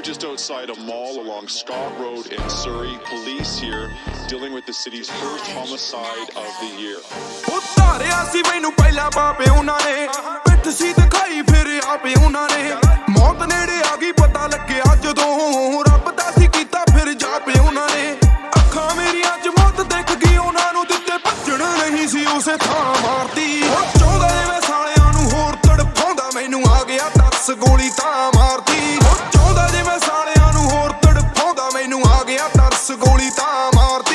We're just outside a mall along Scott Road in Surrey. Police here dealing with the city's first homicide of the year. ਉਤਾਰਿਆ ਸੀ ਮੈਨੂੰ ਪਹਿਲਾਂ ਬਾਪੇ ਉਹਨਾਂ ਨੇ ਪਿੱਠ ਸੀ ਦਿਖਾਈ ਫਿਰ ਆਪੇ ਉਹਨਾਂ ਨੇ ਮੌਤ ਨੇੜੇ ਆ ਗਈ ਪਤਾ ਲੱਗਿਆ ਜਦੋਂ ਰੱਬ ਦਾ ਸੀ ਕੀਤਾ ਫਿਰ ਜਾਪੇ ਉਹਨਾਂ ਨੇ ਅੱਖਾਂ ਮੇਰੀਆਂ ਚ ਮੌਤ ਦਿਖ ਗਈ ਉਹਨਾਂ ਨੂੰ ਦਿੱਤੇ ਭੱਜਣ ਨਹੀਂ ਸੀ ਉਸੇ ਥਾਂ ਮਾਰਦੀ ਚਾਹੁੰਦਾ ਜਿਵੇਂ ਸਾਲਿਆਂ ਨੂੰ ਹੋਰ ਤੜਫਾਉਂਦਾ ਮੈਨੂੰ ਆ ਗਿਆ ਤਰਸ ਗੋਲੀ ਤਾਂ ਮਾਰਦੀ ਚਾਹੁੰਦਾ ਜਿਵੇਂ ਸਾਲਿਆਂ ਨੂੰ ਹੋਰ ਤੜਫਾਉਂਦਾ ਮੈਨੂੰ ਆ ਗਿਆ ਤਰਸ ਗੋਲੀ ਤਾਂ ਮਾਰਦੀ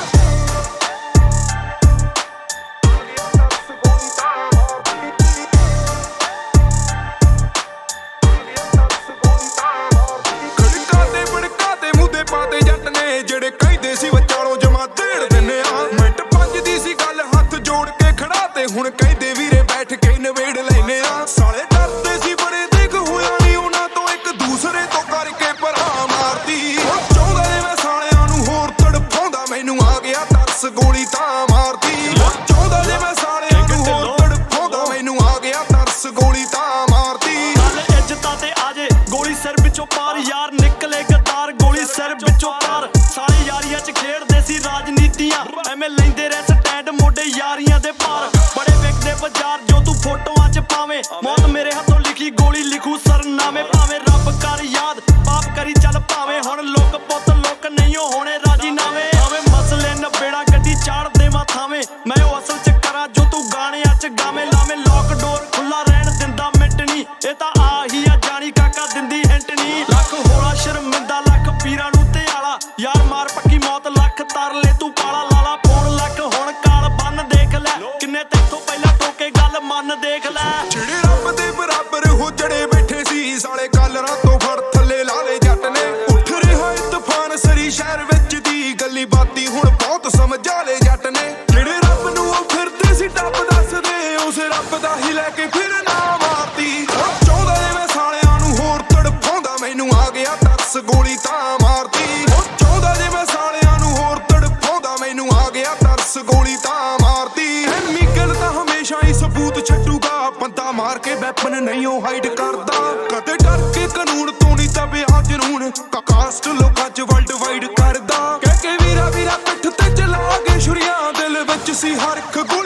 ਪਾਤੇ ਜੱਟ ਨੇ ਜਿਹੜੇ ਕਹਿੰਦੇ ਸੀ ਵਿਚਾਲੋਂ ਜਮਾ ਢੇੜ ਦਿੰਨੇ ਆ ਮਿੰਟ ਪੰਜ ਦੀ ਸੀ ਗੱਲ ਹੱਥ ਜੋੜ ਕੇ ਖੜਾ ਤੇ ਹੁਣ ਕਹਿੰਦੇ ਵੀਰੇ ਬੈਠ ਕੇ ਨਵੇੜ ਲੈਨੇ ਆ ਸਾਲੇ ਡਰਦੇ ਸੀ ਬੜੇ ਦੇਖ ਹੋਇਆ ਨਹੀਂ ਉਹਨਾਂ ਤੋਂ ਇੱਕ ਦੂਸਰੇ ਤੋਂ ਕਰਕੇ ਭਰਾ ਮਾਰਦੀ ਚਾਹੁੰਦਾ ਜਿਵੇਂ ਸਾਲਿਆਂ ਨੂੰ ਹੋਰ ਤੜਫਾਉਂਦਾ ਮੈਨੂੰ ਆ ਗਿਆ ਤਰਸ ਗੋਲੀ ਤਾਂ ਮਾਰਦੀ ਚਾਹੁੰਦਾ ਜਿਵੇਂ ਸਾਲਿਆਂ ਨੂੰ ਹੋਰ ਤੜਫਾਉਂਦਾ ਮੈਨੂੰ ਆ ਗਿਆ ਤਰਸ ਗੋਲੀ ਤਾਂ ਮਾਰਦੀ ਗੱਲ ਇੱਜ਼ਤਾਂ ਤੇ ਆਜੇ ਗੋਲੀ ਸਿਰ ਵਿੱਚੋਂ ਪਾਰ ਯਾਰ ਨਿਕਲੇ ਗਦਾਰ ਗੋਲੀ ਸਿਰ ਵਿੱਚੋਂ ਪਾਰ ਸਾਰੇ ਯਾਰੀਆਂ ਚ ਖੇਡਦੇ ਸੀ ਰਾਜਨੀਤੀਆਂ ਐਵੇਂ ਲੈਂਦੇ ਰਹਿ ਸਟੈਂਡ ਮੋਢੇ ਯਾਰੀਆਂ ਦੇ ਪਾਰ ਬੜੇ ਵਿਕਦੇ ਬਾਜ਼ਾਰ ਜੋ ਤੂੰ ਫੋਟੋਆਂ ਚ ਪਾਵੇਂ ਮੌਤ ਮੇਰੇ ਹੱਥੋਂ ਲਿਖੀ ਗੋਲੀ ਲਿਖੂ ਸਰਨਾਮੇ ਭਾਵੇਂ ਰੱਬ ਕਰ ਯਾਦ ਪਾਪ ਕਰੀ ਚੱਲ ਭਾਵੇਂ ਹੁਣ ਲੋਕ ਪੁੱਤ ਲੋਕ ਨਹੀਂ ਹੋਣੇ ਰਾਜੀ ਨਾਵੇਂ ਭਾਵੇਂ ਮਸਲੇ ਨਬੇੜਾ ਗੱਡੀ ਚਾੜ ਦੇਵਾਂ ਥਾਵੇਂ ਮੈਂ ਉਹ ਅਸਲ ਚ ਕਰਾਂ ਜੋ ਤੂੰ ਗਾਣਿਆਂ ਚ ਗਾਵੇਂ ਲਾਵੇਂ ਲੋਕ ਡੋਰ ਖੁੱਲਾ ਰਹਿਣ ਦਿੰਦਾ ਮਿੰਟ ਨਹੀਂ ਇਹ ਤਾਂ ਆਹੀ ਆ ਜਾਣੀ ਕਾਕਾ ਦਿੰਦੀ ਹਿੰਟ ਨਹੀਂ ਲੱਖ ਹੋਲਾ ਸ਼ਰਮਿੰਦਾ ਲੱਖ ਪੀਰਾਂ ਨੂੰ ਤੇ ਆਲਾ ਯਾਰ ਮਾਰ ਪੱਕੀ ਮੌਤ ਲੱਖ ਤਰਲੇ ਤੂੰ ਪਾਲਾ ਲਾਲਾ ਪੌਣ ਲੱਖ ਹੁਣ ਕਾਲ ਬੰਨ ਦੇਖ ਲੈ ਕਿੰਨੇ ਤੇਥੋਂ ਪਹਿਲਾਂ ਟੋਕੇ ਗੱਲ ਮੰਨ ਦੇਖ ਲੈ ਜਿਹੜੇ ਰੱਬ ਦੇ ਬਰਾਬਰ ਹੋ ਜੜੇ ਬੈਠੇ ਸੀ ਸਾਲੇ ਕਾਲਰਾਂ ਤੋਂ ਫੜ ਥੱਲੇ ਲਾਲੇ ਜੱਟ ਨੇ ਉੱਠ ਰਿਹਾ ਤੂਫਾਨ ਸਰੀ ਸ਼ਹਿਰ ਵਿੱਚ ਦੀ ਗੱਲੀ ਬਾਤੀ ਹੁਣ ਬਹੁਤ ਸਮਝਾ ਲੈ ਜੱਟ ਨੇ ਜਿਹੜੇ ਰੱਬ ਨੂੰ ਉਹ ਫਿਰਦੇ ਸੀ ਟੱਪ ਦੱਸਦੇ ਉਸ ਰੱਬ ਦਾ ਹੀ ਲੈ ਕੇ ਫਿਰ ਨਾ ਮਾਰਦੀ ਚਾਹੁੰਦਾ ਜਿਵੇਂ ਸਾਲਿਆਂ ਨੂੰ ਹੋਰ ਤੜਫਾਉਂਦਾ ਮੈਨੂੰ ਆ ਗਿਆ ਤਰਸ ਗੋਲੀ ਤਾਂ ਮਾਰਦੀ ਚਾਹੁੰਦਾ ਜਿਵੇਂ ਸਾਲਿਆਂ ਨੂੰ ਹੋਰ ਤੜਫਾਉਂਦਾ ਮੈਨੂੰ ਆ ਗਿਆ ਤਰਸ ਗੋਲੀ ਤਾਂ ਮਾਰਦੀ ਐਮੀ ਗੱਲ ਤਾਂ ਹਮੇਸ਼ਾ ਹੀ ਸਬੂਤ ਛੱਡੂਗਾ ਬੰਦਾ ਮਾਰ ਕੇ ਵੈਪਨ ਨਹੀਂ ਉਹ ਹਾਈਡ ਕਰਦਾ ਕਦੇ ਡਰ ਕੇ ਕਾਨੂੰਨ ਤੋਂ ਨਹੀਂ ਦਬਿਆ ਜਨੂਨ ਕਾਸਟ ਲੋਕਾਂ ਚ ਵਰਲਡ ਵਾਈਡ ਕਰਦਾ ਕਹਿ ਕੇ ਵੀਰਾ ਵੀਰਾ ਪਿੱਠ ਤੇ ਚਲਾ ਕੇ ਛੁਰੀਆਂ ਦਿਲ ਵਿੱਚ ਸੀ ਹਰ ਇੱਕ